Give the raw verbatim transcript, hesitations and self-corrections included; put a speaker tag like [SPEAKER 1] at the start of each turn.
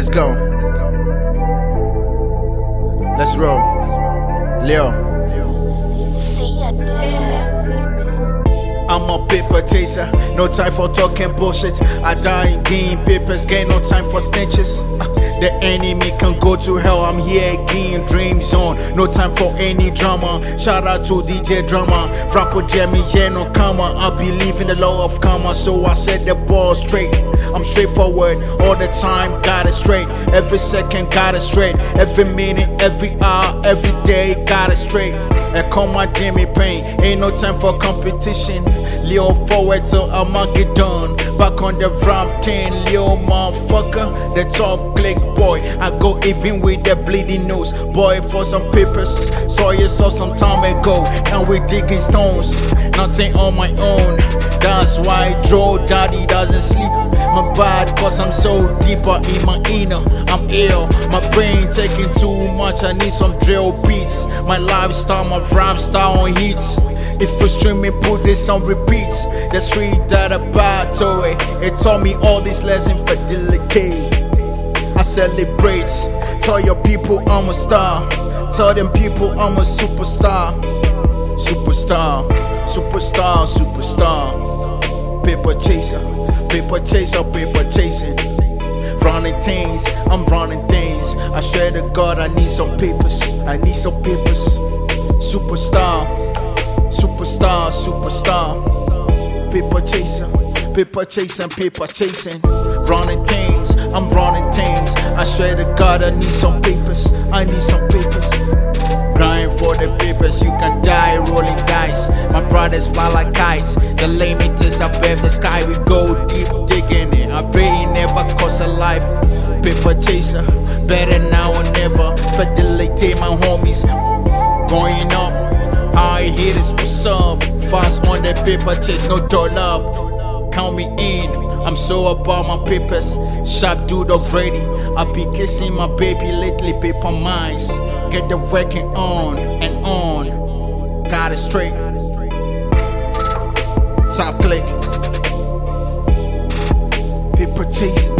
[SPEAKER 1] Let's go. Let's roll. Leo. I'm a paper chaser, no time for talking bullshit. I die in getting papers, get no time for snitches. Uh, the enemy can go to hell, I'm here getting dreams on. No time for any drama. Shout out to D J Drama, Frappo Jamie, yeah, no karma. I believe in the law of karma, so I set the ball straight. I'm straightforward all the time, got it straight. Every second, got it straight. Every minute, every hour, every day, got it straight. I call my Jimmy Payne, ain't no time for competition. Leo forward till I'ma get done. Back on the ramp ten, Leo motherfucker, the top click boy. I go even with the bleeding nose, boy, for some papers. Saw you saw some time ago, and we digging stones. Nothing on my own, that's why Joe Daddy doesn't sleep. My bad cause I'm so deeper in my inner, I'm ill. My brain taking too much, I need some drill beats. My lifestyle, my rap style on hits. If you stream me, put this on repeat. The street that I battle it, it taught me all these lessons for delicate. I celebrate, tell your people I'm a star. Tell them people I'm a superstar. Superstar, superstar, superstar. Paper chaser, paper chaser, paper chasing. Running things, I'm running things. I swear to God I need some papers, I need some papers. Superstar, superstar, superstar. Paper chaser, paper chasing, paper chasing. Running things, I'm running things. I swear to God I need some papers, I need some papers. Crying for the papers, you can die rolling dice. My brothers fly like kites, the limit is above the sky. We go deep digging it, I pray it never costs a life. Paper chaser, better now or never. Fidelity my homies, going up. I hear this, what's up? Fast on the paper chase, no dull up. Count me in, I'm so about my papers. Sharp dude already, I be kissing my baby lately. Paper minds, get the working on and on. Got it straight. Top click. Paper chase.